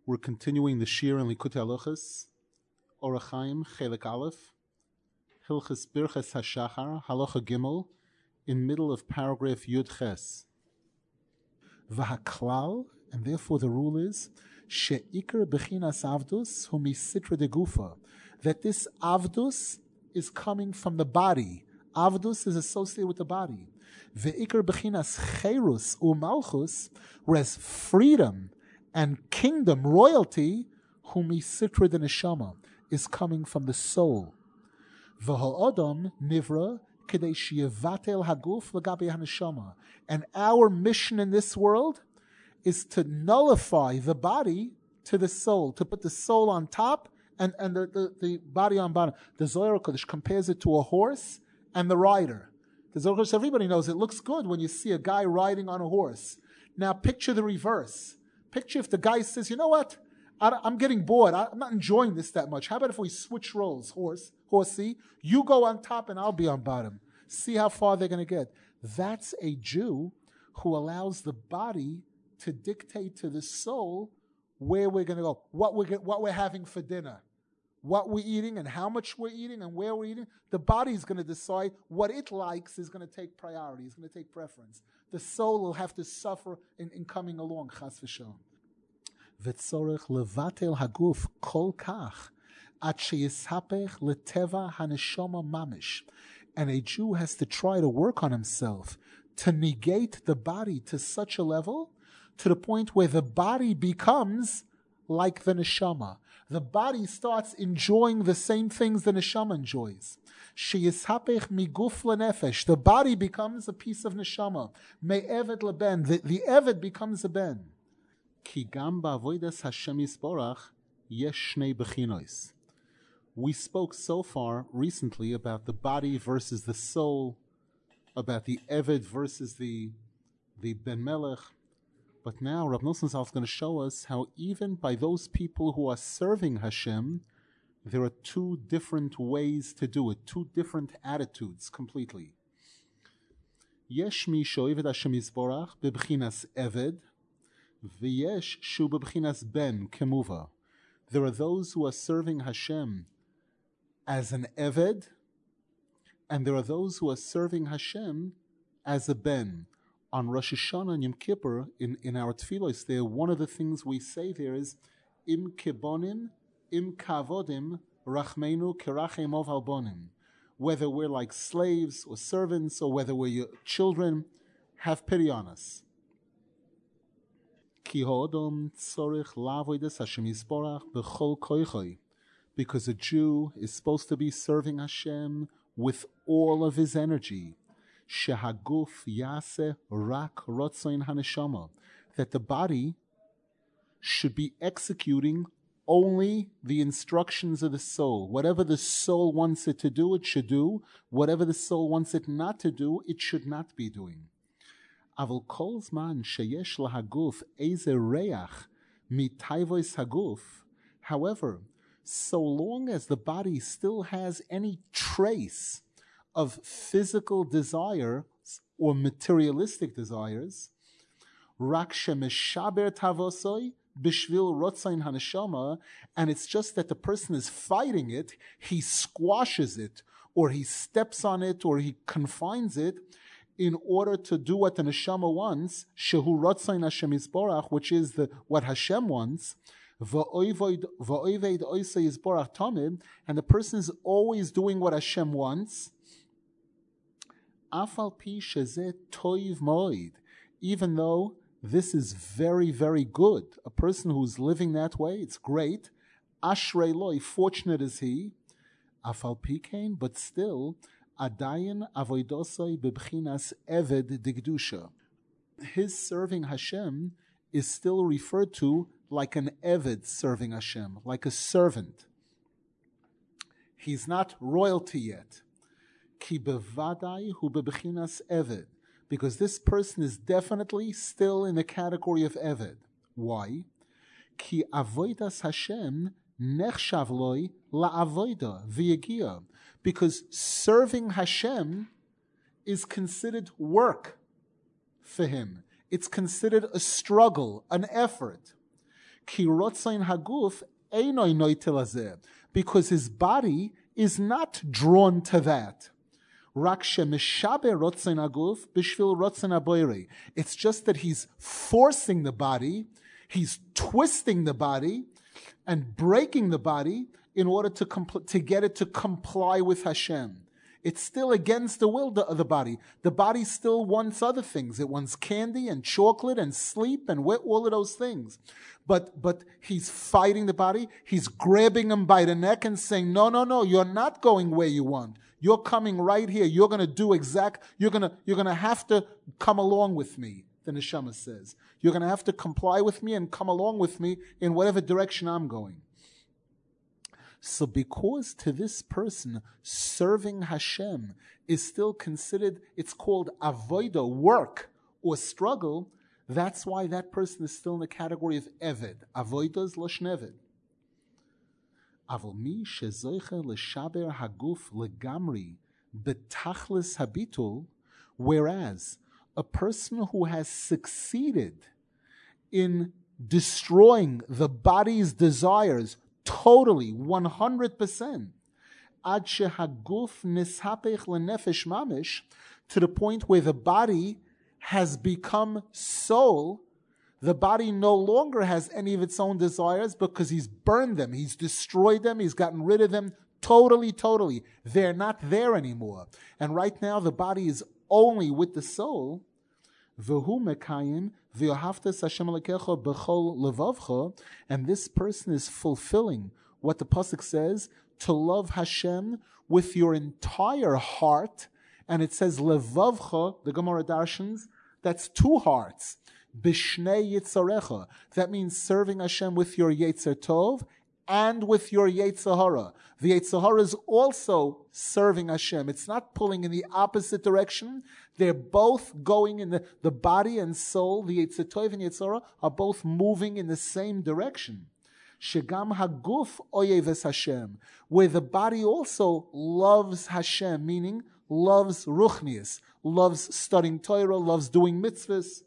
We're continuing the Shir in Likutei Halachos, Orach Chaim, Chelik Aleph, Hilchos Birchas HaShachar, Halacha Gimel, in middle of paragraph Yud Ches. V'haklal, and therefore the rule is, she'ikar bechinas avdus hu misitra de gufa, that this avdus is coming from the body. Avdus is associated with the body. Ve'ikar bechinas cherus u malchus, whereas freedom and kingdom, royalty, hu misitra de neshama, is coming from the soul. V'ha'adam nivra kedei sheyevatel haguf l'gabe haneshama, and our mission in this world is to nullify the body to the soul, to put the soul on top and the body on bottom. The Zohar Kodesh compares it to a horse and the rider. The Zohar Kodesh, everybody knows it looks good when you see a guy riding on a horse. Now picture the reverse. Picture if the guy says, you know what, I'm getting bored. I'm not enjoying this that much. How about if we switch roles, horsey? You go on top and I'll be on bottom. See how far they're going to get. That's a Jew who allows the body to dictate to the soul where we're going to go, what we're having for dinner, what we're eating and how much we're eating and where we're eating. The body's going to decide what it likes is going to take priority, is going to take preference. The soul will have to suffer in coming along, chas v'shalom. V'tzorech levatel haguf kol kach at sheyishapech leteva haneshama mamish. And a Jew has to try to work on himself to negate the body to such a level, to the point where the body becomes like the neshama. The body starts enjoying the same things the neshama enjoys. Sheyishapech miguf lenefesh. The body becomes a piece of neshama. Me'eved leben. The eved becomes a ben. Ki gam ba'avodas Hashem Yisborach yesh shnei bechinos. We spoke so far recently about the body versus the soul, about the Eved versus the Ben Melech. But now Rav Nosson Zal is going to show us how even by those people who are serving Hashem, there are two different ways to do it, two different attitudes completely. Yesh mi sho'eved Hashem Yisborach bebchinas Eved, v'yesh shu bebchinas Ben kemuva. There are those who are serving Hashem as an Eved, and there are those who are serving Hashem as a Ben. On Rosh Hashanah and Yom Kippur, in our tefillos there, one of the things we say there is, Im kibonim, im kavodim, rachmeinu kerachem ov albonim. Whether we're like slaves or servants, or whether we're your children, have pity on us. Ki ha'odom tzorich la'avodas Hashem Yisborach b'chol koichoi. Because a Jew is supposed to be serving Hashem with all of his energy. Shehaguf yase rak rotzoin haneshama. That the body should be executing only the instructions of the soul. Whatever the soul wants it to do, it should do. Whatever the soul wants it not to do, it should not be doing. Avol kol zman sheyesh lahaguf eze reach mitayvos haguf. However, so long as the body still has any trace of physical desire or materialistic desires, rak shemeshaber tavosoi bishvil rotzain haneshama, and it's just that the person is fighting it, he squashes it, or he steps on it, or he confines it, in order to do what the neshama wants, shehu rotzain Hashem Yisborach, which is what Hashem wants. And the person is always doing what Hashem wants. Even though this is very, very good. A person who's living that way, it's great. Ashrei loi, fortunate is he. Afal pikein, but still, adayin avoidosai bebchinas eved digdusha. His serving Hashem is still referred to like an Eved serving Hashem, like a servant. He's not royalty yet. Ki bevadai hu bebechinas Eved. Because this person is definitely still in the category of Eved. Why? Ki avoidas Hashem nechshav loi la'avoida v'yegia. Because serving Hashem is considered work for him. It's considered a struggle, an effort. Ki rotzain haguf einoi noitel hazeh, because his body is not drawn to that. Rak shemishabe rotzain haguf bishvil rotzain haboirei. It's just that he's forcing the body, he's twisting the body, and breaking the body in order to get it to comply with Hashem. It's still against the will of the body. The body still wants other things. It wants candy and chocolate and sleep and all of those things. But he's fighting the body. He's grabbing him by the neck and saying, no, you're not going where you want. You're coming right here. You're going to do you're going to have to come along with me, the neshama says. You're going to have to comply with me and come along with me in whatever direction I'm going. So because to this person, serving Hashem is still considered, it's called avodah, work or struggle, that's why that person is still in the category of eved. Avodah is lashon eved. Avol mi shezoicha l'shaber haguf legamri betachlis habitul, whereas a person who has succeeded in destroying the body's desires totally, 100%, ad shehaguf nishapech lenefesh mamish, to the point where the body has become soul. The body no longer has any of its own desires because he's burned them, he's destroyed them, he's gotten rid of them totally. They're not there anymore. And right now the body is only with the soul. V'hu mekayim v'yohavtas Hashem Elokecha b'chol levavcha, and this person is fulfilling what the pasuk says, to love Hashem with your entire heart. And it says levavcha, the Gemara darshans, that's two hearts. Bishnei yitzarecha, that means serving Hashem with your yetzer tov and with your yetzer hara. The yetzer hara is also serving Hashem. It's not pulling in the opposite direction. They're both going in the body and soul, the yetzer tov and yetzer hara, are both moving in the same direction. Shegam haguf oyeves Hashem, where the body also loves Hashem, meaning loves ruchnius, loves studying Torah, loves doing mitzvahs.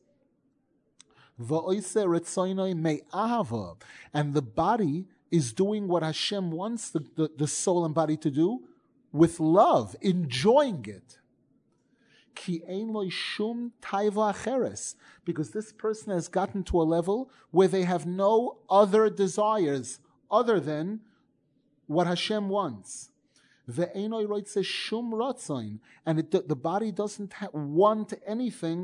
And the body is doing what Hashem wants the soul and body to do with love, enjoying it. Because this person has gotten to a level where they have no other desires other than what Hashem wants. And the body doesn't want anything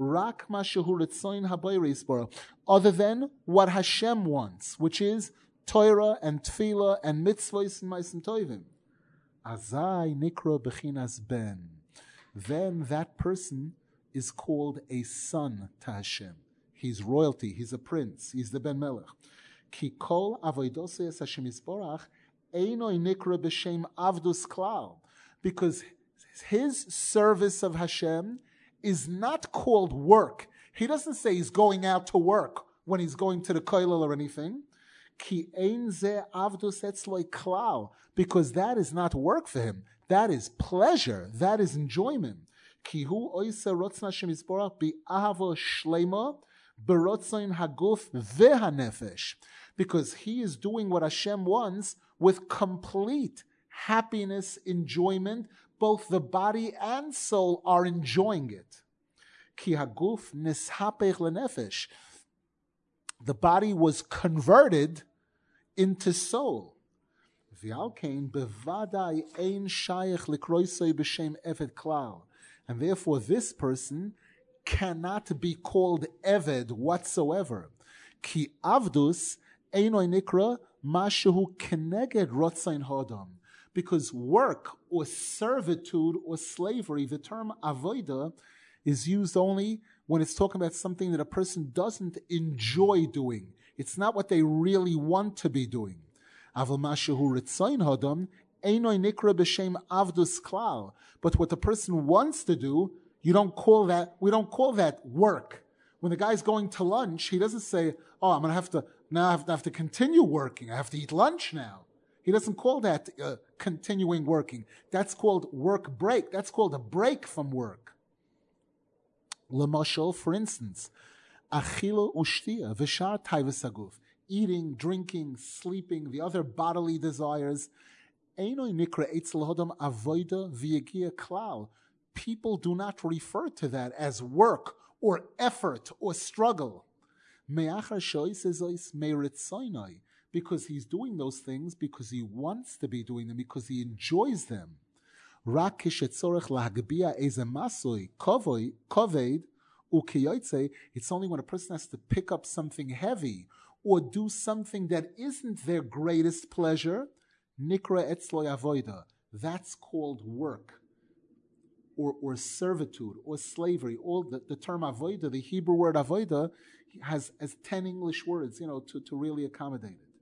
other than what Hashem wants, which is Torah and Tefillah and mitzvahs and ma'asim tovim. Azai nikra bechinas ben. Then that person is called a son to Hashem. He's royalty. He's a prince. He's the ben melech. Ki kol avodos es Hashem yisborach einoi nikra b'shem avdus klal, because his service of Hashem is not called work. He doesn't say he's going out to work when he's going to the koilel or anything. Ki ein ze avdus etzloi klal, because that is not work for him. That is pleasure. That is enjoyment. Ki hu oise rotzna Hashem yisborach bi ahava shlema berotzain haguf vehanefesh, because he is doing what Hashem wants with complete happiness, enjoyment. Both the body and soul are enjoying it. Ki haguf nishapech lenefesh. The body was converted into soul. V'alkein bevadai ein shayach likroisei b'shem eved klal. And therefore this person cannot be called eved whatsoever. Ki avdus einoi nikra mashehu keneged rotzain hodam. Because work or servitude or slavery, the term avodah, is used only when it's talking about something that a person doesn't enjoy doing. It's not what they really want to be doing. But what the person wants to do, we don't call that work. When the guy's going to lunch, he doesn't say, oh, I have to continue working. I have to eat lunch now. He doesn't call that continuing working. That's called work break. That's called a break from work. L'mashal, for instance, achila ushtia v'shar taivas haguf. eating, drinking, sleeping, the other bodily desires. Einoi nikra eitzel hodam avoida v'yagia klal. People do not refer to that as work or effort or struggle. Because he's doing those things because he wants to be doing them, because he enjoys them. It's only when a person has to pick up something heavy or do something that isn't their greatest pleasure, nikra etzloi avoida. That's called work, or servitude, or slavery. All the term avoida, the Hebrew word avoida, has 10 English words, to really accommodate it.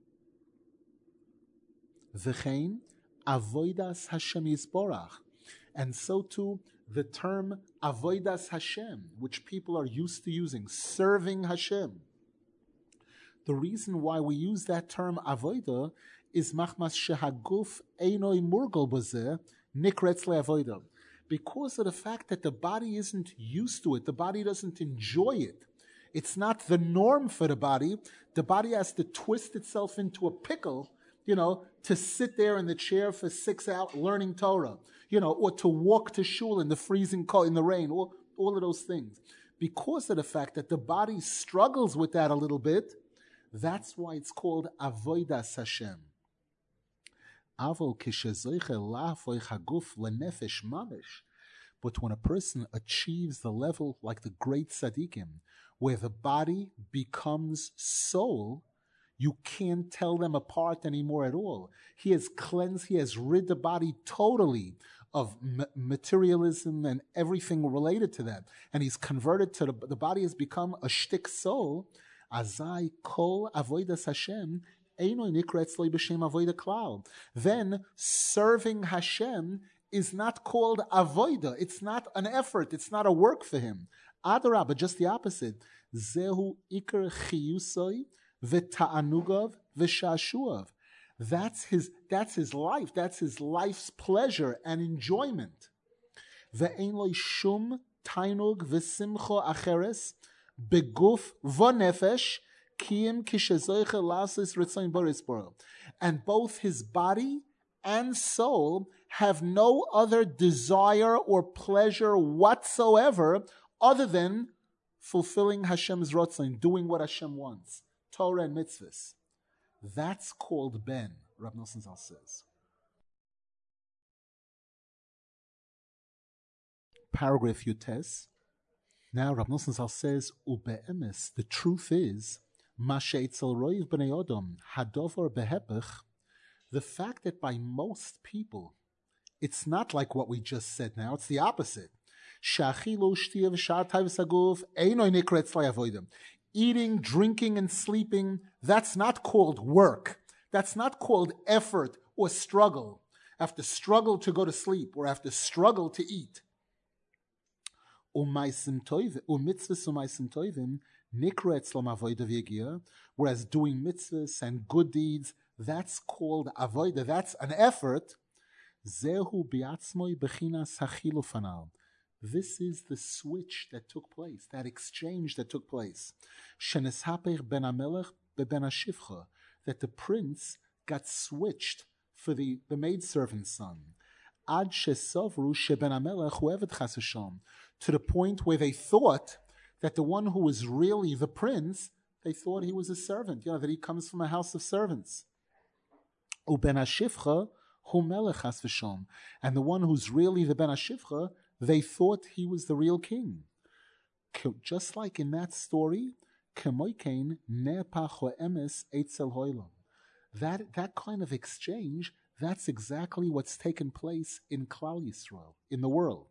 V'chein avoidas Hashem yisborach. And so too, the term avoidas Hashem, which people are used to using, serving Hashem. The reason why we use that term avoida is machmas shehaguf einoi murgal bazeh nikretz le'avoida. Because of the fact that the body isn't used to it, the body doesn't enjoy it. It's not the norm for the body. The body has to twist itself into a pickle, to sit there in the chair for 6 hours learning Torah, or to walk to shul in the freezing cold, in the rain, all of those things. Because of the fact that the body struggles with that a little bit, that's why it's called avodas Hashem. But when a person achieves the level like the great tzaddikim, where the body becomes soul, you can't tell them apart anymore at all. He has cleansed, he has rid the body totally of materialism and everything related to that. And he's converted to the body has become a shtik soul. Azai kol avodas Hashem einoi nikra etzloi b'shem avoida klal. Then serving Hashem is not called avoida. It's not an effort. It's not a work for him. Adarabah, just the opposite. Zehu ikar chiyusoi v'ta'anugov v'shashuav. That's his life. That's his life's pleasure and enjoyment. Ve'ein lo shum tainug v'simcha acheres beguf v'nefesh kiyim kishezoiche lasis ritzayin boris boro. And both his body and soul have no other desire or pleasure whatsoever other than fulfilling Hashem's Ratzon, doing what Hashem wants, Torah and mitzvahs. That's called Ben, Rav Nosson Zal says. Paragraph Yutes. Now Rav Nosson Zal says, Ube'emes, the truth is, Mashe'etzel roiv b'nei odom, hadovar behepech, the fact that by most people, it's not like what we just said now, it's the opposite. Eating, drinking, and sleeping, that's not called work. That's not called effort or struggle. I have to struggle to go to sleep, or I have to struggle to eat. Whereas doing mitzvahs and good deeds, that's called avoida, that's an effort. This is the switch that took place, that exchange that took place. That the prince got switched for the maidservant's son. To the point where they thought that the one who was really the prince, they thought he was a servant, that he comes from a house of servants. And the one who's really the Ben HaShivcha, they thought he was the real king. Just like in that story, that kind of exchange, that's exactly what's taken place in Klal Yisrael, in the world.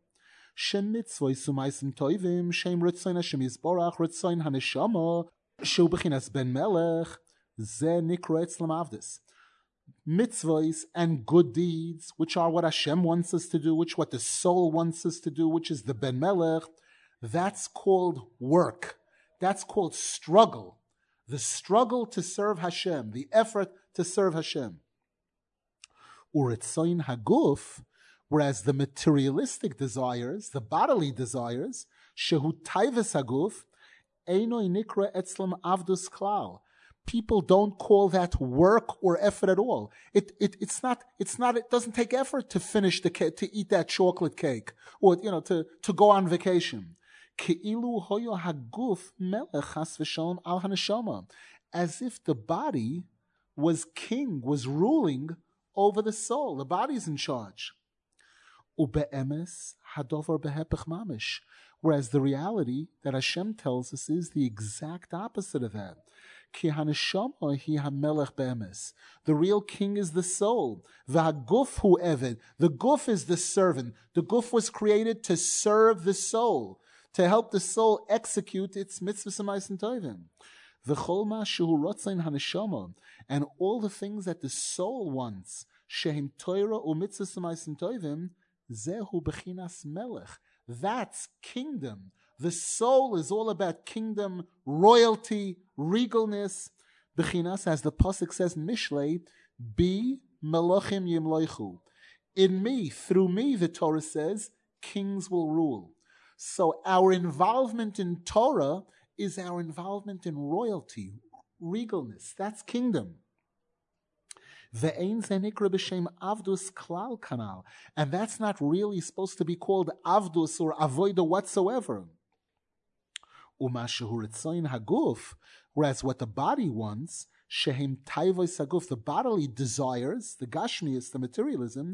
Mitzvahs and good deeds, which are what Hashem wants us to do, what the soul wants us to do, which is the Ben Melech, that's called work. That's called struggle. The struggle to serve Hashem, the effort to serve Hashem. Uretzoin haguf, whereas the materialistic desires, the bodily desires, shehu taivis haguf, einoi nikra etzlam avdus klal. people don't call that work or effort at all. It doesn't take effort to finish the cake, to eat that chocolate cake, or to go on vacation. As if the body was king, was ruling over the soul. The body's in charge. Whereas the reality that Hashem tells us is the exact opposite of that. The real king is the soul. The guf is the servant. The guf was created to serve the soul, to help the soul execute its mitzvahs and tovim. And all the things that the soul wants, shehem Torah u'mitzvahs tovim, zehu bechinas melech. That's kingdom. The soul is all about kingdom, royalty, regalness. Bechinas, as the pasuk says in Mishlei, bi melachim yimloichu. In me, through me, the Torah says, kings will rule. So our involvement in Torah is our involvement in royalty, regalness. That's kingdom. And that's not really supposed to be called avdus or avoida whatsoever. Whereas what the body wants, the bodily desires, the gashmius, the materialism,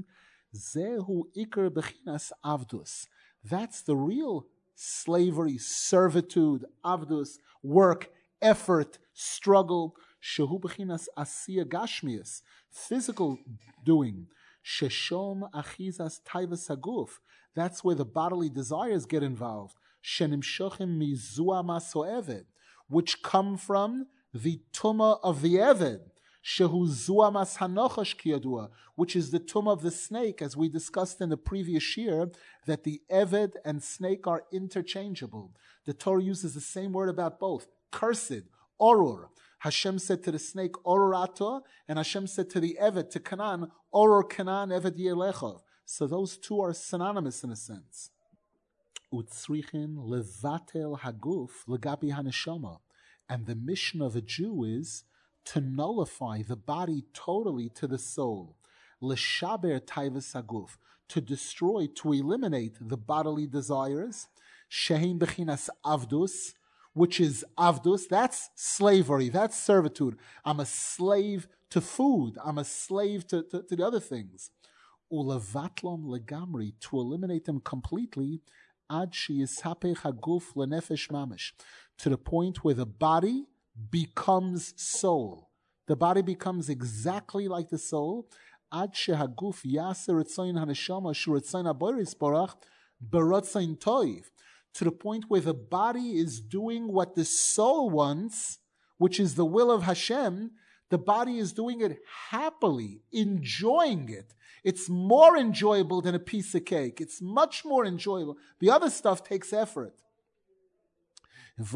that's the real slavery, servitude, avdus, work, effort, struggle. Shehu b'chinas asiya gashmius, physical doing. Sheshom achizas taivas haguf. That's where the bodily desires get involved. Shenimshochim mizua masoeved, which come from the tumah of the eved. Shehu zua mas hanochash kiyadua, which is the tumah of the snake, as we discussed in the previous year, that the eved and snake are interchangeable. The Torah uses the same word about both. Cursed, orur. Hashem said to the snake, Oror ato, and Hashem said to the Eved, to Canaan, Oror Canaan Eved Yelechov. So those two are synonymous in a sense. Utzrichin levatel haguf legabi haneshama. And the mission of a Jew is to nullify the body totally to the soul. Leshaber taivas haguf, to destroy, to eliminate the bodily desires. Shehin bechinas avdus, which is avdus, that's slavery, that's servitude. I'm a slave to food. I'm a slave to the other things. Ulavatlom legamri, to eliminate them completely, ad sheyisapech haguf lenefesh mamish, to the point where the body becomes soul. The body becomes exactly like the soul. Ad shehaguf yaser etzayin haneshama shuretzayin aboris barach beratzayin toiv, to the point where the body is doing what the soul wants, which is the will of Hashem. The body is doing it happily, enjoying it. It's more enjoyable than a piece of cake. It's much more enjoyable. The other stuff takes effort. And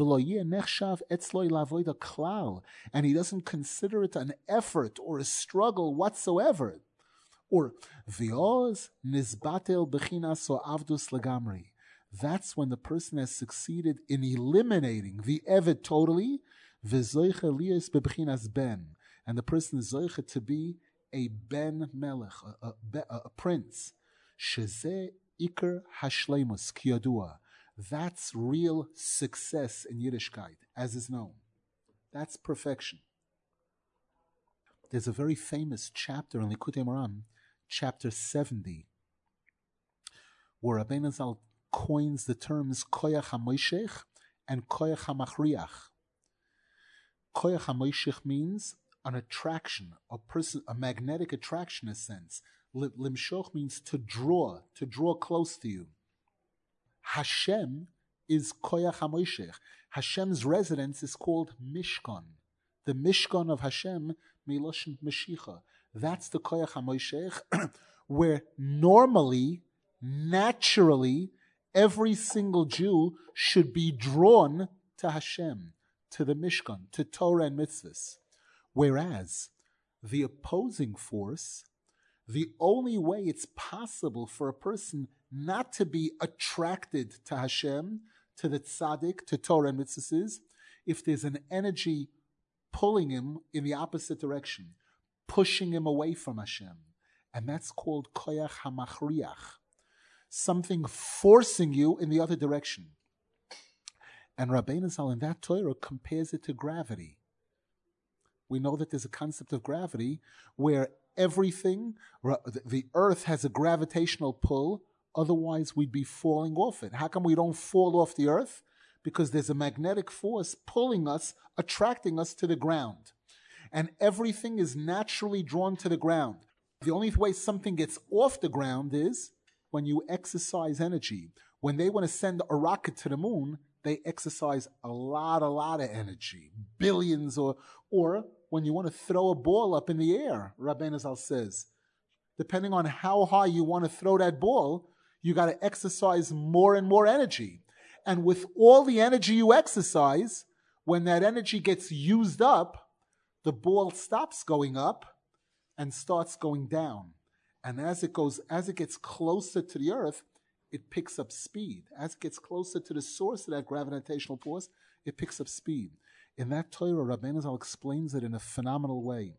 he doesn't consider it an effort or a struggle whatsoever. Or v'oz nizbatel bechinas o avdus legamri. That's when the person has succeeded in eliminating the eved totally, v'zoiche liyos bebechinas ben, and the person is zoiche to be a ben melech, a prince. Shezeh iker hashleimus kiyadua. That's real success in Yiddishkeit, as is known. That's perfection. There's a very famous chapter in Likutei Moharan, chapter 70, where Rabbeinu Zal coins the terms koyach hamoishech and koyach hamachriach. Koyach hamoishech means an attraction, a magnetic attraction in a sense. Limshoch means to draw close to you. Hashem is koyach hamoishech. Hashem's residence is called Mishkan. The Mishkan of Hashem, miloshin meshicha. That's the koyach hamoishech, where normally, naturally, every single Jew should be drawn to Hashem, to the Mishkan, to Torah and mitzvahs. Whereas the opposing force, the only way it's possible for a person not to be attracted to Hashem, to the tzaddik, to Torah and mitzvahs, is if there's an energy pulling him in the opposite direction, pushing him away from Hashem. And that's called koyach hamachriach, something forcing you in the other direction. And Rabbeinu Zal in that Torah compares it to gravity. We know that there's a concept of gravity where everything, the earth has a gravitational pull, otherwise we'd be falling off it. How come we don't fall off the earth? Because there's a magnetic force pulling us, attracting us to the ground. And everything is naturally drawn to the ground. The only way something gets off the ground is when you exercise energy. When they want to send a rocket to the moon, they exercise a lot of energy, billions, or when you want to throw a ball up in the air, Rabbeinu Zal says, depending on how high you want to throw that ball, you got to exercise more and more energy. And with all the energy you exercise, when that energy gets used up, the ball stops going up and starts going down. And as it gets closer to the earth, it picks up speed. As it gets closer to the source of that gravitational force, it picks up speed. In that Torah, Rabbeinu Zal explains it in a phenomenal way.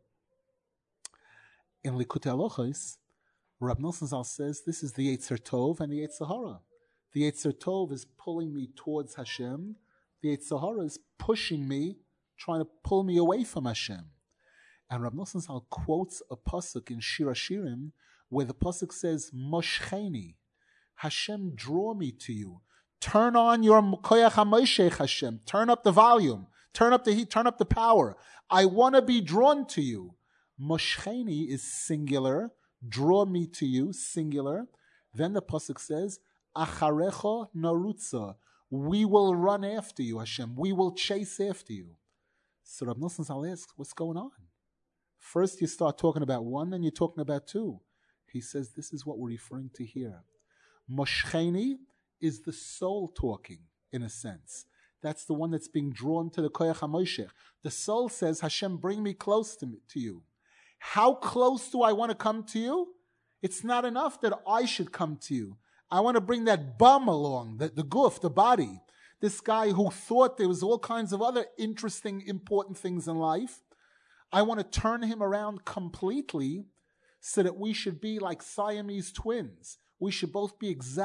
In Likutei Halachos, Rab Nosson Zal says this is the Yetzer Tov and the Yetzer Hara. The Yetzer Tov is pulling me towards Hashem. The Yetzer Hara is pushing me, trying to pull me away from Hashem. And Rab Nosson Zal quotes a pasuk in Shir Hashirim where the pasuk says, Moshcheni, Hashem, draw me to you. Turn on your koyach hamoshech, Hashem. Turn up the volume. Turn up the heat. Turn up the power. I want to be drawn to you. Moshcheni is singular. Draw me to you, singular. Then the pasuk says, Acharecha narutza. We will run after you, Hashem. We will chase after you. So Rab Nosson Zal asks, what's going on? First you start talking about one, then you're talking about two. He says, this is what we're referring to here. Moshcheni is the soul talking, in a sense. That's the one that's being drawn to the koyach hamoshech. The soul says, Hashem, bring me close to you. How close do I want to come to you? It's not enough that I should come to you. I want to bring that bum along, the guf, the body. This guy who thought there was all kinds of other interesting, important things in life. I want to turn him around completely so that we should be like Siamese twins. We should both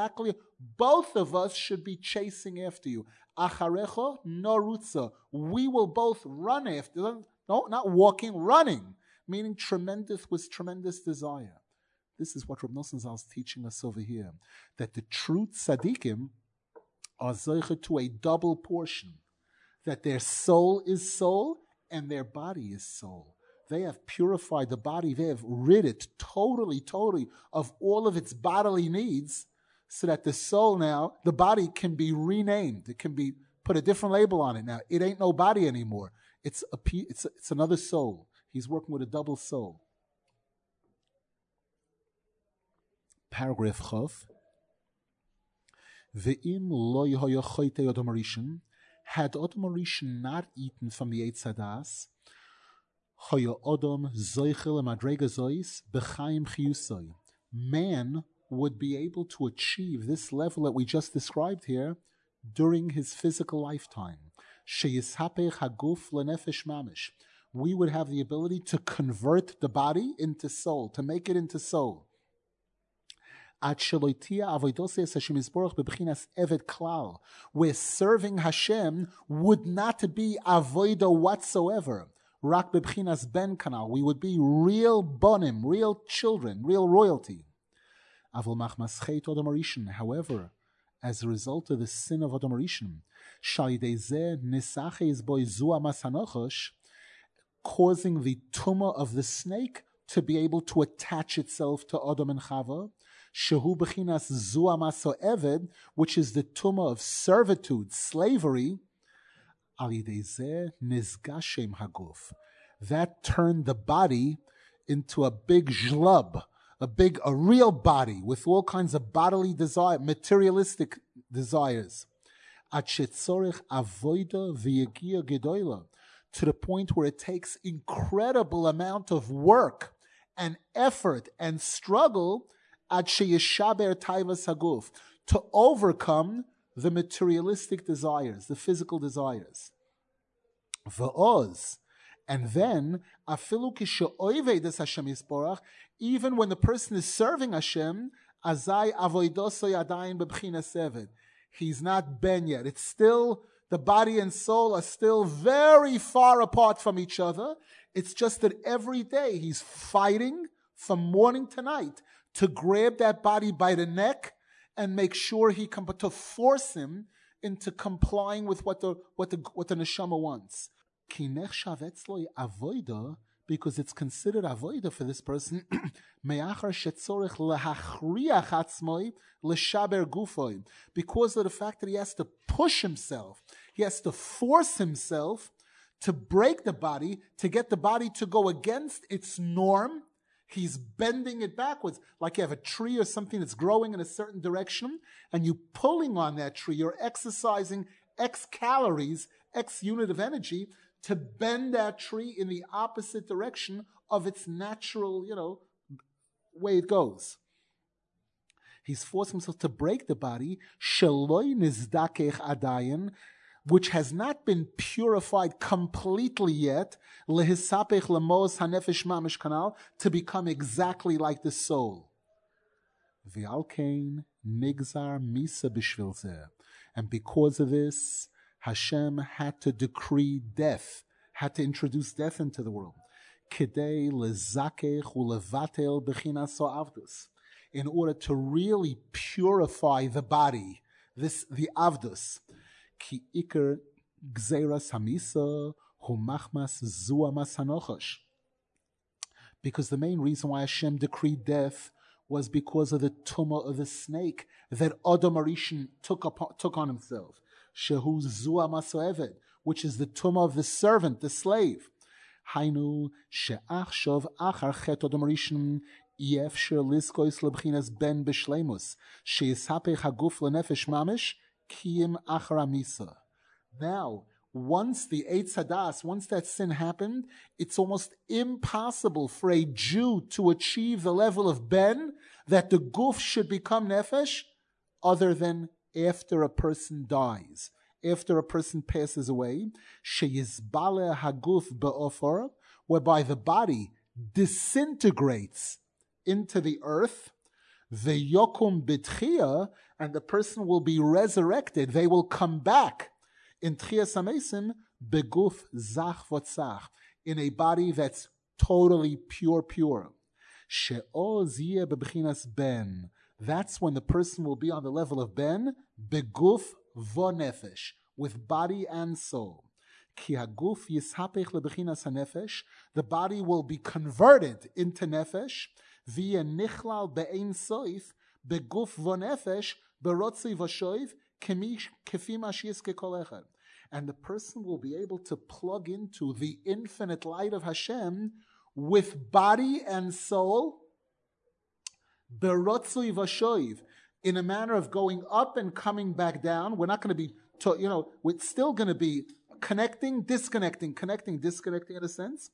of us should be chasing after you. Acharecha narutza. We will both run after them. No, not walking, running. Meaning with tremendous desire. This is what Rab Nosson Zal is teaching us over here. That the true tzaddikim are zeicha to a double portion. That their soul is soul and their body is soul. They have purified the body. They have rid it totally of all of its bodily needs so that the soul now, the body can be renamed. It can be put a different label on it now. It ain't no body anymore. It's another soul. He's working with a double soul. Paragraph Chav. Ve'im lo yehoya choyte Adam Rishon, had Adam Rishon not eaten from the Eitz Hadas, man would be able to achieve this level that we just described here during his physical lifetime. We would have the ability to convert the body into soul, to make it into soul. Where serving Hashem would not be avoida whatsoever. Rak bebchinas ben kanal. We would be real bonim, real children, real royalty. However, as a result of the sin of Adam Rishon, causing the tumah of the snake to be able to attach itself to Adam and Chava, shehu b'chinas zua maso eved, which is the tumah of servitude, slavery. That turned the body into a big zhlub, a real body with all kinds of bodily desire, materialistic desires. To the point where it takes incredible amount of work and effort and struggle to overcome the materialistic desires, the physical desires. And then, afilu kisho'oivei des Hashem Yisborach, even when the person is serving Hashem, azai avoidoso yadayin bebchinas eved. He's not ben yet. It's still, the body and soul are still very far apart from each other. It's just that every day he's fighting from morning to night to grab that body by the neck and make sure he can, to force him into complying with what the neshama wants. Ki nechshav etzloi avoida, because it's considered avoida for this person, me'achar shetzorich lehachriach atzmoi leshaber gufoi, because of the fact that he has to push himself, he has to force himself to break the body, to get the body to go against its norm. He's bending it backwards, like you have a tree or something that's growing in a certain direction, and you're pulling on that tree, you're exercising X calories, X unit of energy, to bend that tree in the opposite direction of its natural, way it goes. He's forced himself to break the body, sheloi nizdakech adayin, which has not been purified completely yet, lehisapech lemos hanefesh mamish kanal, to become exactly like the soul. V'alkein nigzar misa b'shvil zeh. And because of this, Hashem had to decree death, had to introduce death into the world. Kidei lezakech ulevatel b'chinas avdus, in order to really purify the body, the avdus. Ki iker gzeras hamisa hu machmas zuamas hanochash. Because the main reason why Hashem decreed death was because of the tumah of the snake that Adam Arishan took on himself. Shehu zuamas eved, which is the tumah of the servant, the slave. Hainu she'achshov achar chet Adam Arishan yefsher liskois lebchinas ben b'shleimus she'yishapech haguf lenefesh mamish kiyim achar amisa. Now, once the Eitz Hadas, once that sin happened, it's almost impossible for a Jew to achieve the level of ben, that the guf should become nefesh, other than after a person dies, after a person passes away, sheyizbale haguf be'ofor, whereby the body disintegrates into the earth, ve'yokum b'tchiyah, and the person will be resurrected. They will come back in Tchiyas HaMesim beguf zach v'tzach, in a body that's totally pure. She'o ziyeh b'bchinas ben. That's when the person will be on the level of ben, beguf v'nefesh, with body and soul. Ki haguf yishapech lebchinas hanefesh. The body will be converted into nefesh, via nichlal be'ein soif, beguf v'nefesh, berotzi v'shoiv, and the person will be able to plug into the infinite light of Hashem with body and soul, berotzui vashoiv, in a manner of going up and coming back down. We're not going to be, we're still going to be connecting, disconnecting in a sense.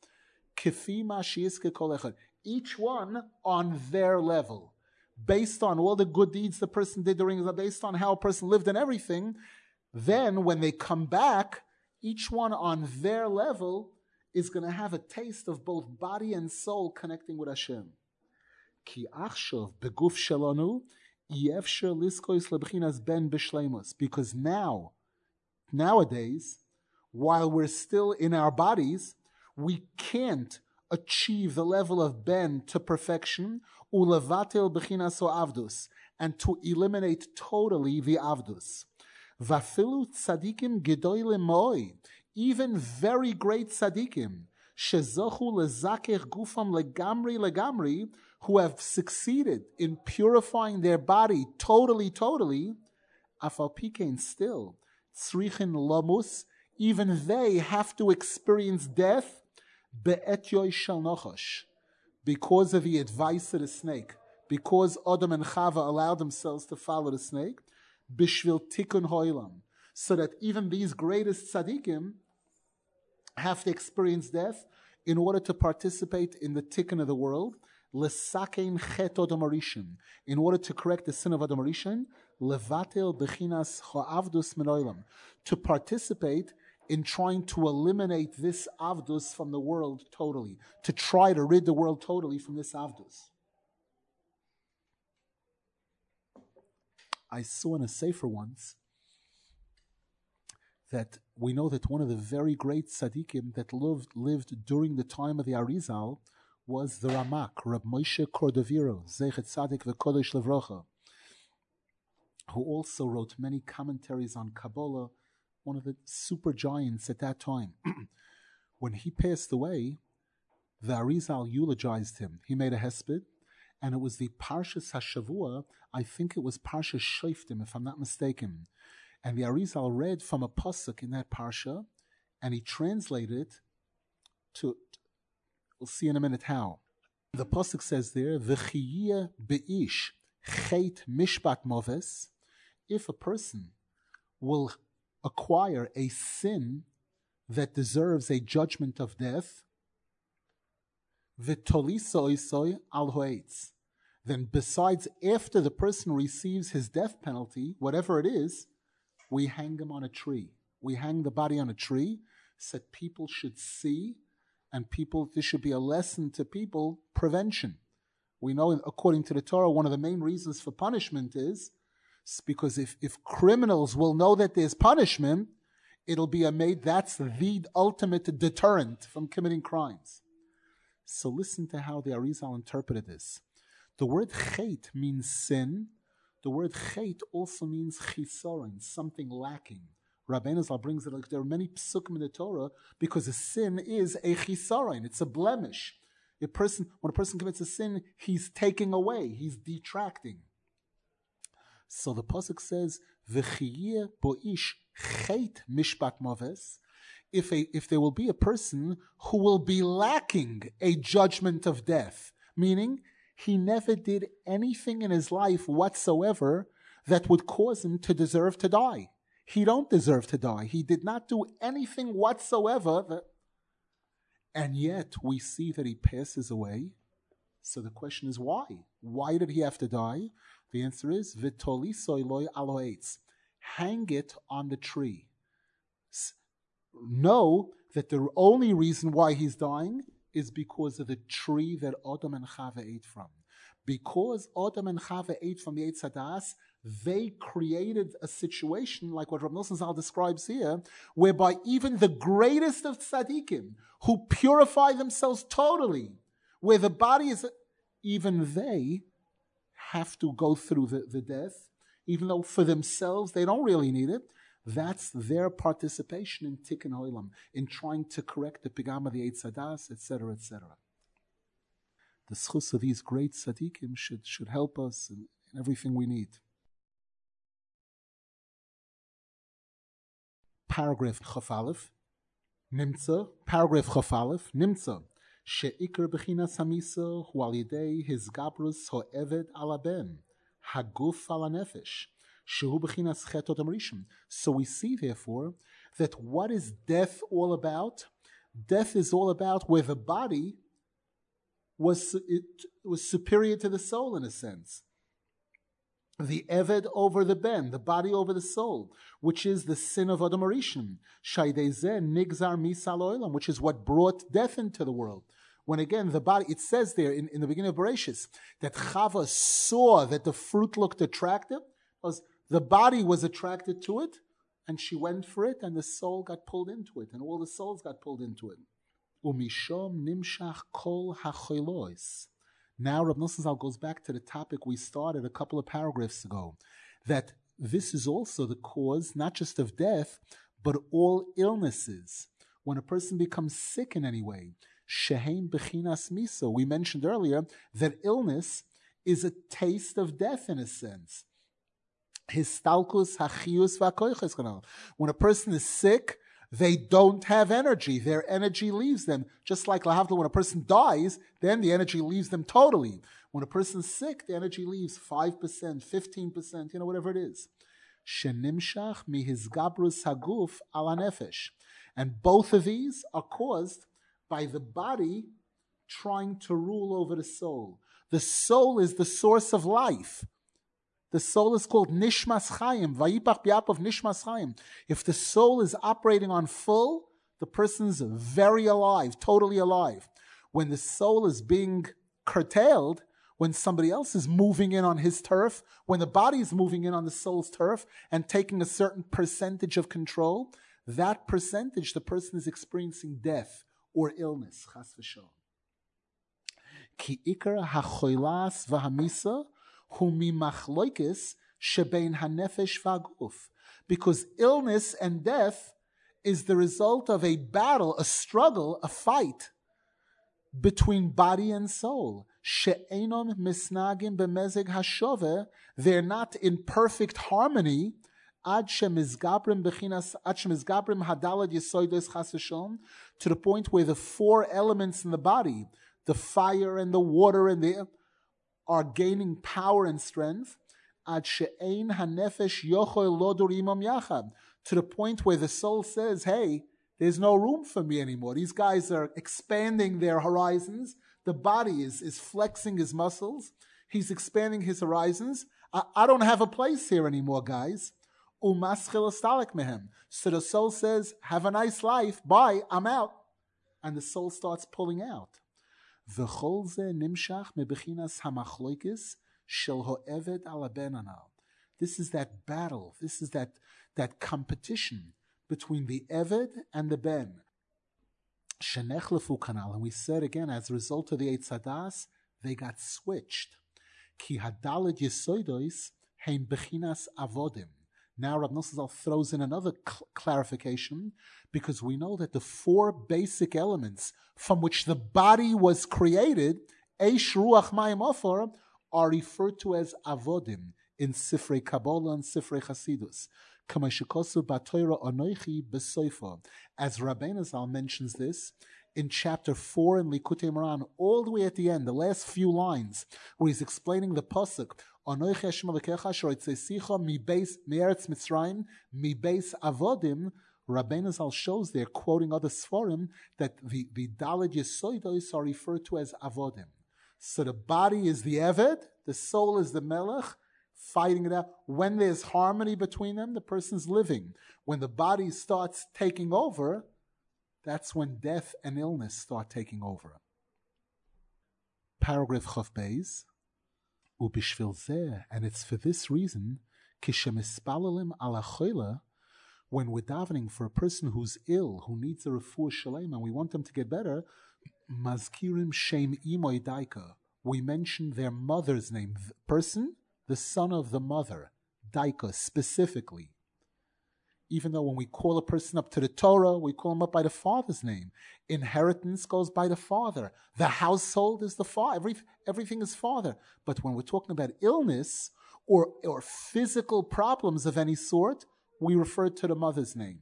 Each one on their level. Based on all the good deeds the person did based on how a person lived and everything, then when they come back, each one on their level is going to have a taste of both body and soul connecting with Hashem. Ki achshav beguf shelanu yefsher liskois lebchinas ben b'shleimus. Because nowadays, while we're still in our bodies, we can't achieve the level of ben to perfection, ulevatel b'chinas o avdus, and to eliminate totally the avdus. Vafilu tzadikim gedoyle moi, even very great tzadikim, shezochu lezakech gufam legamri, who have succeeded in purifying their body totally, afal pikein still, tzrichin lamus, even they have to experience death, be'etyoy shel nochash, because of the advice of the snake, because Adam and Chava allowed themselves to follow the snake, bishvil tikkun hoilam, so that even these greatest tzaddikim have to experience death in order to participate in the tikkun of the world, lesakein chet Adam Arishan, in order to correct the sin of Adam Arishan, levatel bechinas ha'avdus min oilam, to participate in trying to eliminate this avdus from the world totally, to try to rid the world totally from this avdus. I saw in a sefer once that we know that one of the very great tzaddikim that lived during the time of the Arizal was the Ramak, Reb Moshe Cordovero, Zechet Tzaddik v'Kodesh Levrocha, who also wrote many commentaries on Kabbalah, one of the super giants at that time. When he passed away, the Arizal eulogized him. He made a hesped, and it was the Parshas HaShavua, I think it was Parshas Shoftim, if I'm not mistaken. And the Arizal read from a pasuk in that parsha, and he translated it to, we'll see in a minute how. The pasuk says there, V'chiyeh be'ish chet mishpat moves, if a person will acquire a sin that deserves a judgment of death, v'toliso al hoetz, then besides after the person receives his death penalty, whatever it is, we hang him on a tree. We hang the body on a tree so that people should see, and this should be a lesson to people, prevention. We know, according to the Torah, one of the main reasons for punishment is because if criminals will know that there's punishment, it'll be that's the ultimate deterrent from committing crimes. So listen to how the Arizal interpreted this. The word chet means sin. The word chet also means chisaron, something lacking. Rabbeinu Zal brings it like there are many psukim in the Torah because a sin is a chisaron, it's a blemish. When a person commits a sin, he's taking away, he's detracting. So the pasuk says, "V'chiyeh bo'ish chet mishpat moves." If there will be a person who will be lacking a judgment of death, meaning he never did anything in his life whatsoever that would cause him to deserve to die. He don't deserve to die. He did not do anything whatsoever, and yet we see that he passes away. So the question is why? Why did he have to die? The answer is v'toliso loy aloetz. Hang it on the tree. Know that the only reason why he's dying is because of the tree that Adam and Chava ate from. Because Adam and Chava ate from the Eitz Hadas, they created a situation like what Rav Nosson Zal describes here, whereby even the greatest of tzaddikim, who purify themselves totally, where the body is, even they have to go through the death, even though for themselves they don't really need it. That's their participation in Tikkun Olam, in trying to correct the pigam of the Eitz Hadas, etc., etc. The schus of these great tzaddikim should help us in everything we need. Paragraph Chaf Aleph, Nimtza. Paragraph Chaf Aleph, Nimtza. She'ikar b'chinas hamisa hu al yidei hizgabrus ho'eved ala ben, haguf ala nefesh. So we see, therefore, that what is death all about? Death is all about where the body was superior to the soul in a sense. The Eved over the Ben, the body over the soul, which is the sin of Adam Arishon. Shaydezeh nigzar misal olam, which is what brought death into the world. When again, the body, it says there in the beginning of Bereshis, that Chava saw that the fruit looked attractive, the body was attracted to it, and she went for it, and the soul got pulled into it, and all the souls got pulled into it. Umishom nimshach kol hacholos. Now Rav Nosson Zal goes back to the topic we started a couple of paragraphs ago, that this is also the cause, not just of death, but all illnesses. When a person becomes sick in any way, shehein bechinas miso. We mentioned earlier that illness is a taste of death in a sense. Histalkus hachius v'akoiches kanal. When a person is sick, they don't have energy. Their energy leaves them. Just like lahavdil, when a person dies, then the energy leaves them totally. When a person's sick, the energy leaves 5%, 15%, whatever it is. Shenimshach mihizgabrus haguf ala nefesh. And both of these are caused by the body trying to rule over the soul. The soul is the source of life. The soul is called Nishmas Chaim. Vayipach B'Yapov Nishmas Chaim. If the soul is operating on full, the person's very alive, totally alive. When the soul is being curtailed, when somebody else is moving in on his turf, when the body is moving in on the soul's turf and taking a certain percentage of control, that percentage, the person is experiencing death or illness. Chas v'shalom. Ki ikar hachoilas v'hamisa hu mimachloikis shebein hanefesh v'aguf. Because illness and death is the result of a battle, a struggle, a fight between body and soul. She'enom misnagim b'mezeg hashove. They're not in perfect harmony. Ad shemizgabrim hadalad yesoides chas v'shalom, to the point where the four elements in the body, the fire and the water and the air, are gaining power and strength. Ad she'ein hanefesh yochol lodur imam yachad, to the point where the soul says, hey, there's no room for me anymore. These guys are expanding their horizons. The body is flexing his muscles. He's expanding his horizons. I don't have a place here anymore, guys. Umaschil astalik mehem. So the soul says, have a nice life. Bye, I'm out. And the soul starts pulling out. V'chol ze nimshach mebechinas hamachloikis shel ho'eved ala ben anal. This is that battle. This is that competition between the Eved and the Ben. Shenechlefu kanal. And we said again, as a result of the Eitz Hadas, they got switched. Ki hadaled yesoidois heim bechinas avodim. Now Rav Nosson Zal throws in another clarification, because we know that the four basic elements from which the body was created, Eish, Ruach, Mayim, Ofor, are referred to as avodim in Sifrei Kabbalah and Sifrei Chasidus. As Rabbeinu Zal mentions this in chapter 4 in Likutei Moran, all the way at the end, the last few lines, where he's explaining the pasuk, Anoichi Hashem Elokecha asher hotzeisecha me'eretz Mitzrayim mibeis avodim. Rabbeinu Zal shows there, quoting other Sforim, that the Daled Yesoidos are referred to as avodim. So the body is the Eved, the soul is the Melech, fighting it out. When there's harmony between them, the person's living. When the body starts taking over, that's when death and illness start taking over. Paragraph Chav Beis, ubishvil zeh, and it's for this reason, kishemispalalim ala choila, when we're davening for a person who's ill, who needs a refuah shalem, and we want them to get better, mazkirim shem imoy daika, we mention their mother's name, the person, the son of the mother, daika specifically. Even though when we call a person up to the Torah, we call him up by the father's name. Inheritance goes by the father. The household is the father. Everything is father. But when we're talking about illness or physical problems of any sort, we refer to the mother's name.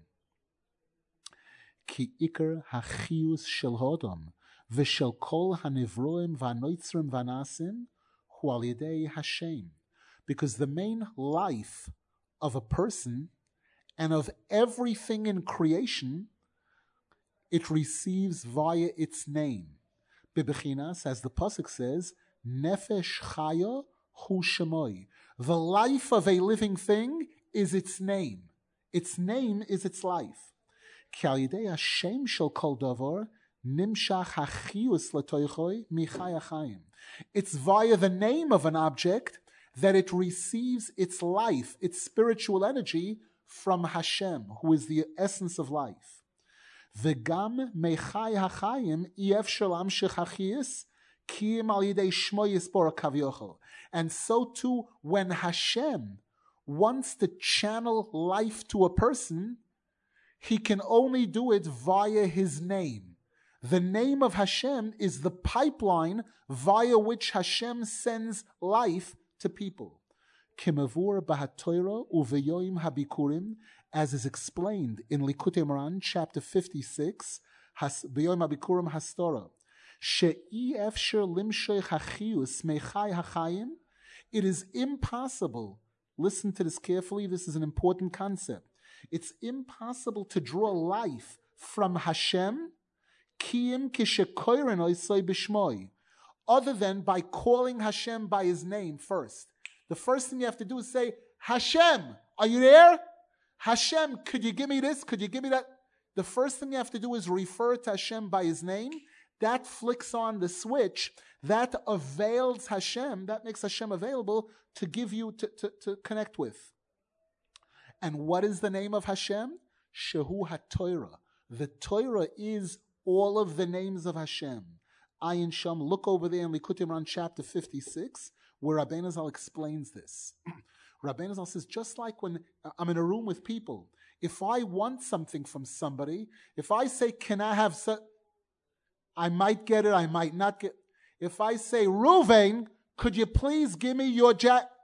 Ki ikar hachiyus shel hodam v'shel kol hanivroim v'anoitzrim v'anasim hu al yedei Hashem. Because the main life of a person and of everything in creation, it receives via its name. Bebechinas, as the pasuk says, nefesh chaya hu shemoi. The life of a living thing is its name. Its name is its life. Ki al yedei Hashem shel kol davar nimshach hachiyus letoichoi michai achayim. It's via the name of an object that it receives its life, its spiritual energy from Hashem, who is the essence of life. V'gam mechai hachayim ef shalam shechachiyis kiyim al yidei shmo yispor kavyochel. And so too, when Hashem wants to channel life to a person, he can only do it via his name. The name of Hashem is the pipeline via which Hashem sends life to people. Kimavur b'hatoira uveyoim habikurim, as is explained in Likutei Moran, chapter 56, beyoim habikurim hastora. She'i efsher limshoy hachiyus mechai hachayim. It is impossible. Listen to this carefully. This is an important concept. It's impossible to draw life from Hashem, kiyim kishekoiren oisoi b'shmoi, other than by calling Hashem by his name first. the first thing you have to do is say, Hashem, are you there? Hashem, could you give me this? Could you give me that? The first thing you have to do is refer to Hashem by his name. That flicks on the switch. That avails Hashem. That makes Hashem available to give you, to connect with. And what is the name of Hashem? Shehu HaTorah. The Torah is all of the names of Hashem. Ayin Sham, look over there in Likutei Moharan chapter 56, where Rabbeinu Zal explains this. Rabbeinu Zal says, just like when I'm in a room with people, if I want something from somebody, if I say, can I have I might get it, I might not get. If I say, Ruvain, could you please give me your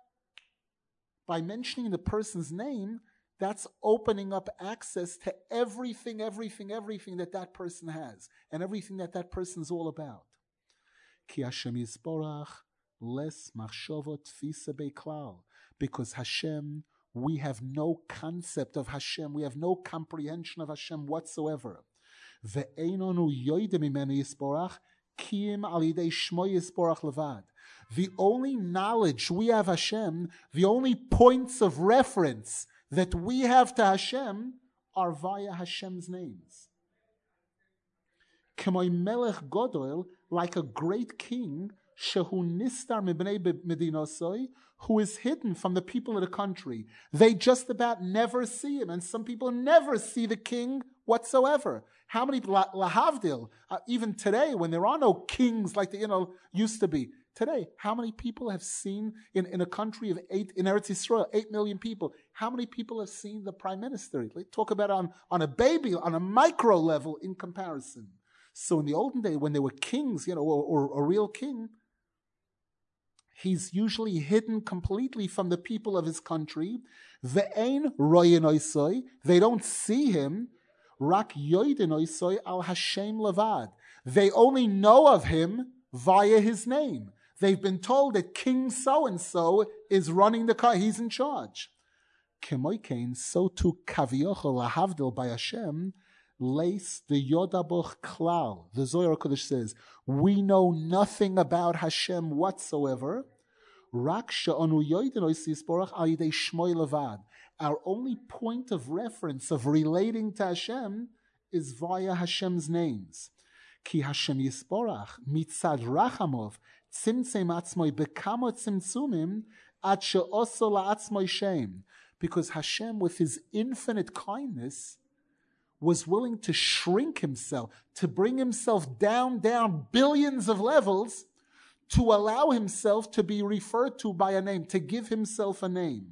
by mentioning the person's name, that's opening up access to everything that person has, and everything that person's all about. Ki Hashem Yisborach les machshavot tfisa beklal. Because Hashem, we have no concept of Hashem, we have no comprehension of Hashem whatsoever. Ve'einonu yoidem imenu Yisborach kiyim al yidei shmo Yisborach levad. The only knowledge we have Hashem, the only points of reference that we have to Hashem are via Hashem's names. K'moi melech godol, like a great king, shehu nistar mibnei medinosoi, who is hidden from the people of the country. They just about never see him, and some people never see the king whatsoever. How many, lahavdil, even today when there are no kings like they used to be, today, how many people have seen in a country of in Eretz Yisrael, 8 million people, how many people have seen the prime minister? They talk about it on a baby, on a micro level in comparison. So in the olden day, when there were kings, or a real king, he's usually hidden completely from the people of his country. Ve'ein royen oisoi, they don't see him. Rak yoiden oisoi al Hashem levad. They only know of him via his name. They've been told that King so-and-so is running the car, he's in charge. Kemoikein, so too kaviochel lahavdil by Hashem, lace the yodaboch klal. The Zohar Kodesh says, we know nothing about Hashem whatsoever. Rak she'onu yoiden ois yisborach al yidei shmoi levad. Our only point of reference of relating to Hashem is via Hashem's names. Ki Hashem yisborach mitzad rachamov tzimtzem atzmoi bekamo tzimtzumim ad she'oso la'atzmoi shem. Because Hashem, with his infinite kindness, was willing to shrink himself, to bring himself down billions of levels, to allow himself to be referred to by a name, to give himself a name.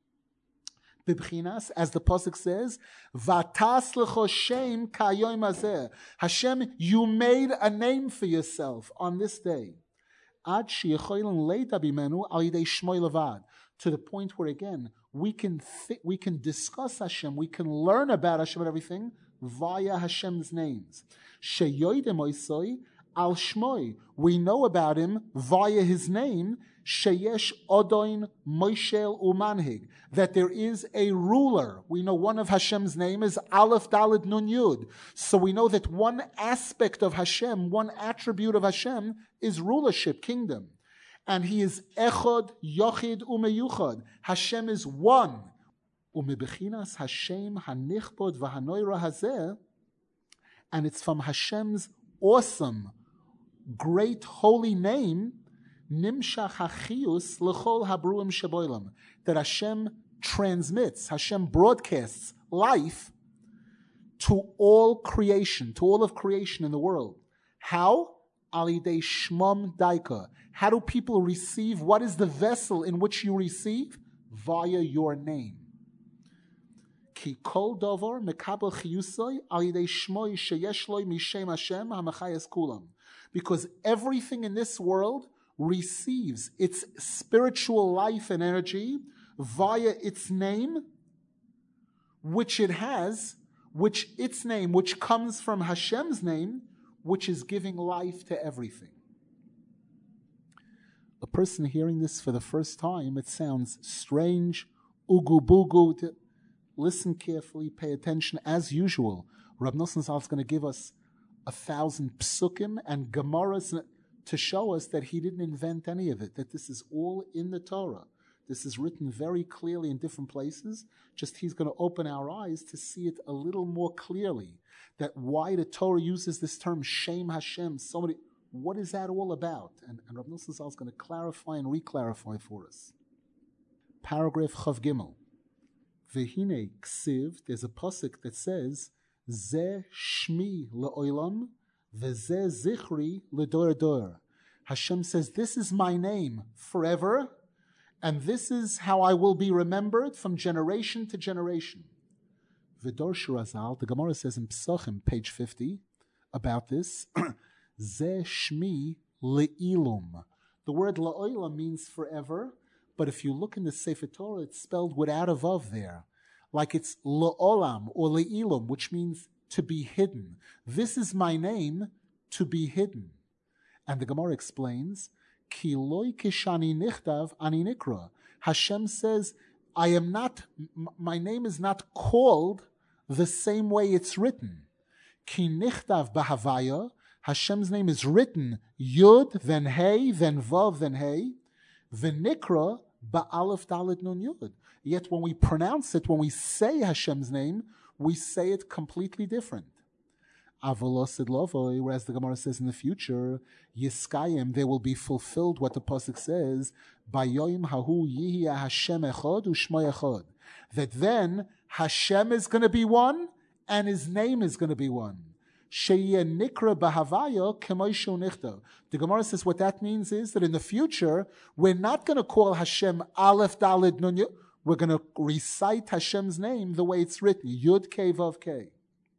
Bibchinas, as the pasuk says, "Vatas lecho shem kayom hazeh." Hashem, you made a name for yourself on this day. Ad sheyecholim leida bimenu al yidei shmoi levad. To the point where again we can discuss Hashem, we can learn about Hashem and everything via Hashem's names. Sheyoidem oisoi al shmoi. We know about him via his name. Sheyesh Odoin Moishel Umanhig, that there is a ruler. We know one of Hashem's name is Aleph Daled Nun Yud. So we know that one aspect of Hashem, one attribute of Hashem is rulership, kingdom. And he is Echod, Yochid, Umeyuchad. Hashem is one. Umebechinas Hashem Hanichbod V'Hanoira Hazeh. And it's from Hashem's awesome, great, holy name, Nimshach Hachius L'chol Habruim Sheboilam, that Hashem transmits, Hashem broadcasts life to all creation, to all of creation in the world. How? Alidei Shmom Daika. How do people receive? What is the vessel in which you receive? Via your name. Ki kol dovar mekabel chiyusoi alidei shmoi sheyesh loi mishem Hashem hamachayes kulam. Because everything in this world receives its spiritual life and energy via its name, which it has, which its name, which comes from Hashem's name, which is giving life to everything. A person hearing this for the first time, it sounds strange, ugu bugu. Listen carefully, pay attention. As usual, Rab Nosson Zal is going to give us 1,000 psukim and gemaras to show us that he didn't invent any of it, that this is all in the Torah, This is written very clearly in different places. Just he's going to open our eyes to see it a little more clearly. That why the Torah uses this term, Shem Hashem, what is that all about? And Rav Nosson Zal is going to clarify and re-clarify for us. Paragraph Chav Gimel. Vehine ksiv, there's a pasuk that says, Ze shmi le'olam, veze zichri le'dor dor. Hashem says, this is my name forever, and this is how I will be remembered from generation to generation. V'dor Shirazal, the Gemara says in Psachim, page 50, about this, Ze shmi le'ilum. The word le'olam means forever, but if you look in the Sefer Torah, it's spelled without a vav there. Like it's le'olam or le'ilum, which means to be hidden. This is my name, to be hidden. And the Gemara explains, Ki loi kishani nichtav ani nikra. Hashem says, my name is not called the same way it's written. Ki nichtav b'havaya. Hashem's name is written Yud, then Hey, then Vav, then Hey. V'nikra ba'alef dalet nun Yud. Yet when we pronounce it, when we say Hashem's name, we say it completely different. Avolos idlovoi, whereas the Gemara says in the future, Yiskayim, they will be fulfilled what the pasuk says, Bayoim hahu yihya Hashem echad u'shmo echad. That then Hashem is going to be one and His name is going to be one. Sheyeh nikra b'havaya k'may shu nichtav. The Gemara says what that means is that in the future we're not going to call Hashem Aleph Daled Nun Yud. We're going to recite Hashem's name the way it's written, Yud Kei Vav Kei.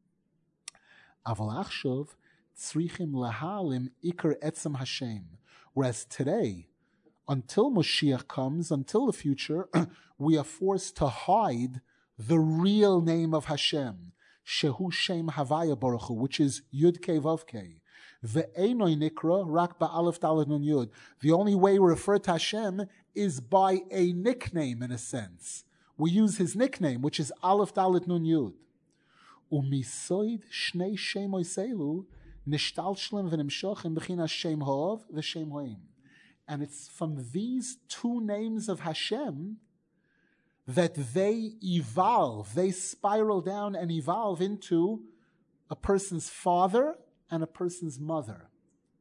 Aval achshov tzrichim lahalim ikar etzem Hashem. Whereas today, until Moshiach comes, until the future, we are forced to hide the real name of Hashem, Shehu Shem Havaya Baruch Hu, which is Yud Kei Vav Kei. Ve'enoi nikra rak ba'alef daled nun yud. The only way we refer to Hashem is by a nickname, in a sense. We use His nickname, which is Aleph Daled Nun Yud. Umisoid shnei shem oiselu nishtalshlem v'nimshochem b'chinas shem hov v'shem hoim. And it's from these two names of Hashem that they evolve, they spiral down and evolve into a person's father and a person's mother.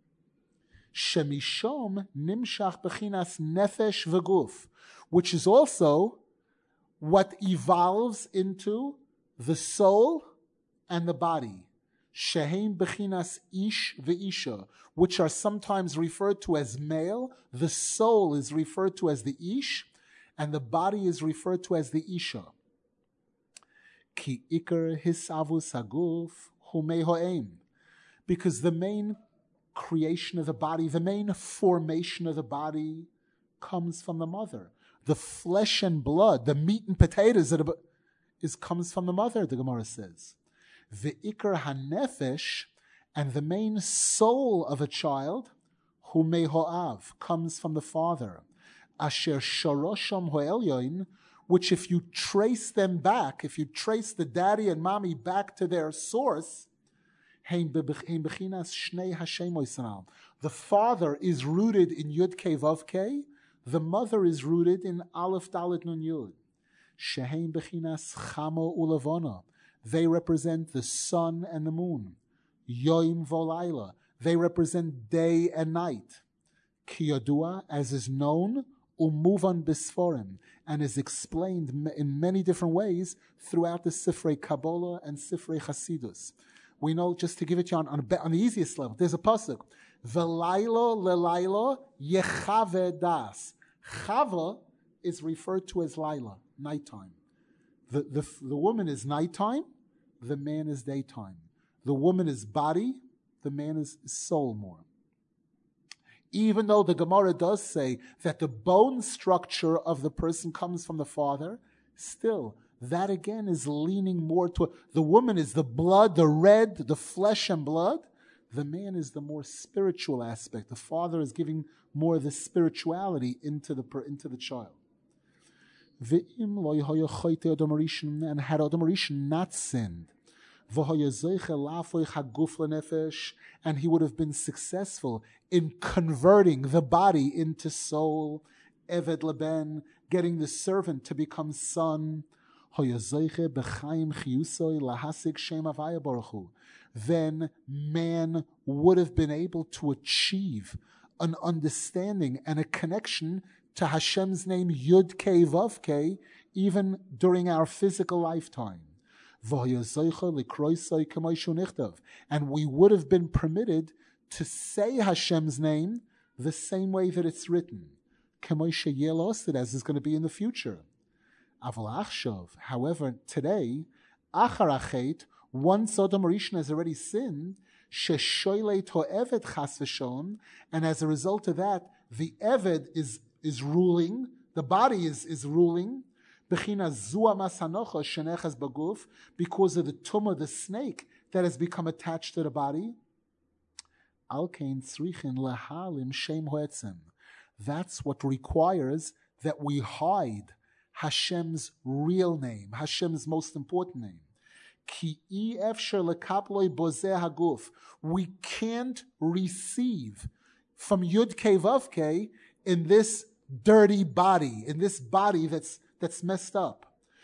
Shemishom nimshach b'chinas nefesh v'guf, which is also what evolves into the soul and the body. Shehem b'chinas ish v'isha, which are sometimes referred to as male. The soul is referred to as the ish, and the body is referred to as the isha. Ki ikar hisavus haguf humei ho'em. Because the main creation of the body, the main formation of the body comes from the mother. The flesh and blood, the meat and potatoes comes from the mother, the Gemara says. The ikar hanefesh, and the main soul of a child, humei ho'av, comes from the father. Asher shorosham ho'elyoin, which if you trace them back, if you trace the daddy and mommy back to their source, the father is rooted in Yud Kei Vav Kei, the mother is rooted in Aleph Dalet Nun Yud. Shehem bechinas chamo ulavona. They represent the sun and the moon. Yoim volayla. They represent day and night. Ki yadua, as is known, umuvan bisforim, and is explained in many different ways throughout the Sifrei Kabbalah and Sifrei Chasidus. We know, just to give it to you on the easiest level, there's a pasuk, V'laylo lelaylo yechave das. Chava is referred to as Laila, nighttime. The woman is nighttime, the man is daytime. The woman is body, the man is soul more. Even though the Gemara does say that the bone structure of the person comes from the father, still, that again is leaning more to the woman is the blood, the red, the flesh and blood. The man is the more spiritual aspect. The father is giving more of the spirituality into the child. And had Adam Rishon not sinned, and he would have been successful in converting the body into soul Eved leben, getting the servant to become son. Then man would have been able to achieve an understanding and a connection to Hashem's name Yud Kei Vav Kei, even during our physical lifetime. And we would have been permitted to say Hashem's name the same way that it's written, as is going to be in the future. However, today, once Sodom Rishon has already sinned, and as a result of that, the Eved is ruling, the body is ruling, because of the tumah, the snake that has become attached to the body. That's what requires that we hide Hashem's real name, Hashem's most important name. We can't receive from Yud Kei Vav Kei in this dirty body, in this body that's messed up.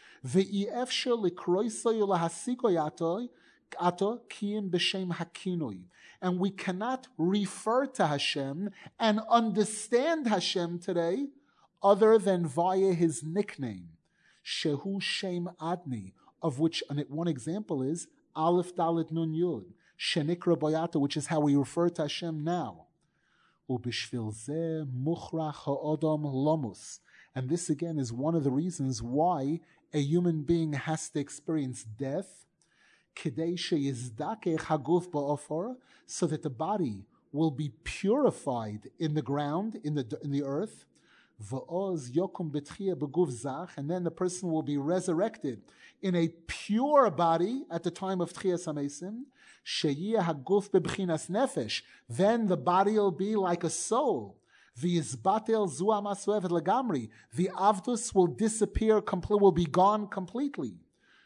And we cannot refer to Hashem and understand Hashem today other than via his nickname, Shehu Shem Adni, of which one example is Aleph Dalet Nun Yud, Shenikra Boyata, which is how we refer to Hashem now. Ubishvil Zeh Muchrach Ha'odam Lomus. And this again is one of the reasons why a human being has to experience death, so that the body will be purified in the ground, in the earth, and then the person will be resurrected in a pure body at the time of Tchias HaMesim. Then the body will be like a soul. The avdus will disappear completely, will be gone completely.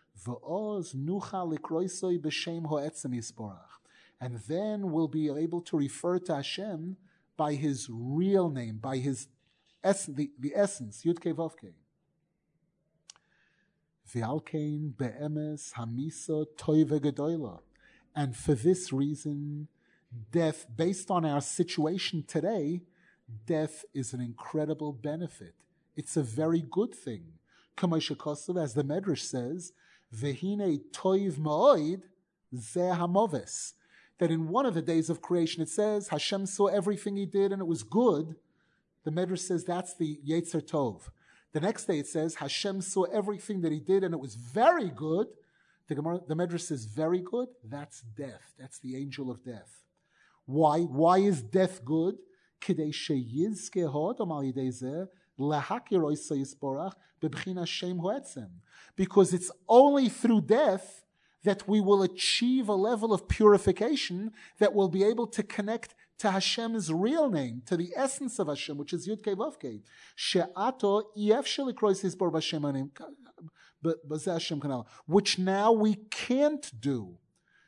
And then we'll be able to refer to Hashem by his real name, by his essence, the essence, Yud Kei Vav Kei. And for this reason, death, based on our situation today, death is an incredible benefit. It's a very good thing. As the Medrash says, Vehine toiv ma'oid zeh hamoves. That in one of the days of creation it says, Hashem saw everything he did and it was good. The Medrash says that's the Yetzer Tov. The next day it says, Hashem saw everything that he did and it was very good. The Medrash says very good, that's death. That's the angel of death. Why? Why is death good? Because it's only through death that we will achieve a level of purification that will be able to connect to Hashem's real name, to the essence of Hashem, which is Yud Kei Vav Kei. Which now we can't do.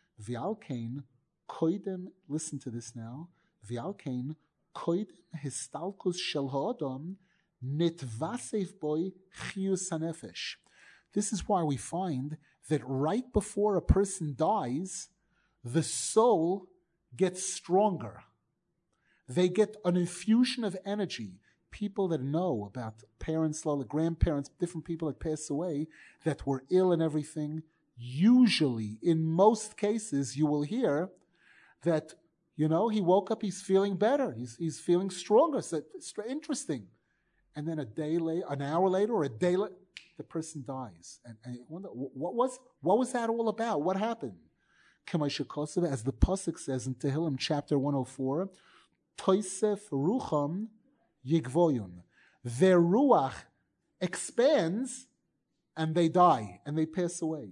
Listen to this now. This is why we find that right before a person dies, the soul gets stronger. They get an infusion of energy. People that know about parents, grandparents, different people that pass away, that were ill and everything, usually, in most cases, you will hear that, he woke up, he's feeling better, he's feeling stronger. So it's interesting. And then an hour later, or a day later, the person dies. And you wonder, what was that all about? What happened? As the Pasuk says in Tehillim chapter 104, Toisef Rucham Yigvoyun. Their Ruach expands and they die and they pass away.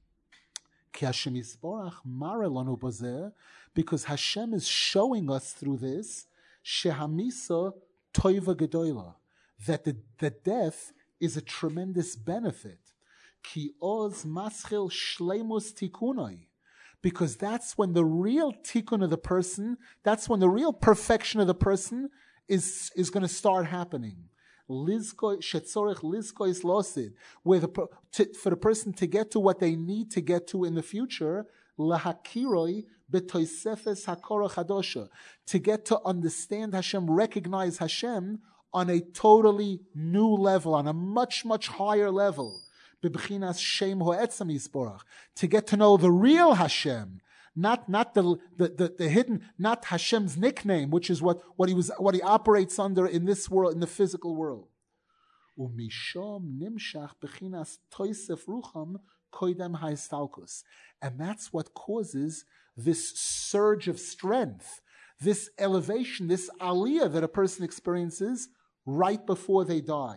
Because Hashem is showing us through this Shehamisa Toiva Gedoyla, that the death is a tremendous benefit. Ki oz maschil shleimus tikunoi. Because that's when the real tikkun of the person, that's when the real perfection of the person is going to start happening. shetzorech lizkois losid, where for the person to get to what they need to get to in the future, lahakiroi betoisefes hakora chadosha, to get to understand Hashem, recognize Hashem on a totally new level, on a much, much higher level. B'bchinas shem ho'etzam yisborach, to get to know the real Hashem, not the hidden, not Hashem's nickname, which is what he operates under in this world, in the physical world. Umishom nimshach b'chinas toisef rucham koidem haistalkus, and that's what causes this surge of strength, this elevation, this aliyah that a person experiences right before they die.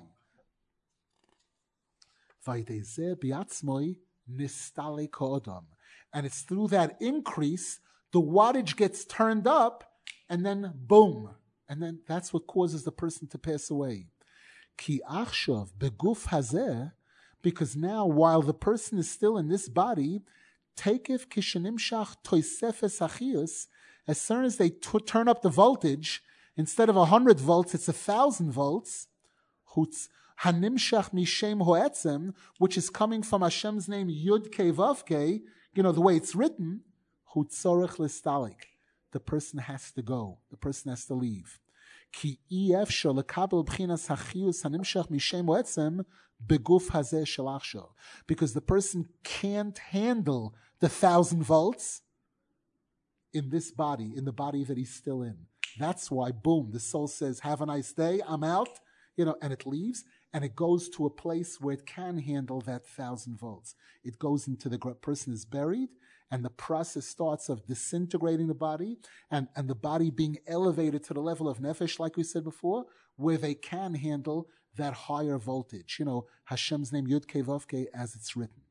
And it's through that increase, the wattage gets turned up, and then boom. And then that's what causes the person to pass away. Ki achshav beguf hazeh, because now while the person is still in this body, tekev kishenimshach toisefes achius, as soon as they turn up the voltage, instead of 100 volts, it's 1,000 volts. Hanimshach mishem hoetzem, which is coming from Hashem's name Yud Kei Vav Kei, the way it's written, hutzorech listalik. The person has to go. The person has to leave. Ki efshar lekabel b'chinas hachius hanimshach mishem hoetzem beguf hazeh shel achshav, because the person can't handle the 1,000 volts in this body, in the body that he's still in. That's why, boom, the soul says, have a nice day, I'm out, and it leaves, and it goes to a place where it can handle that 1,000 volts. It goes into the person is buried, and the process starts of disintegrating the body, and the body being elevated to the level of nefesh, like we said before, where they can handle that higher voltage. Hashem's name, Yud Kei Vav Kei, as it's written.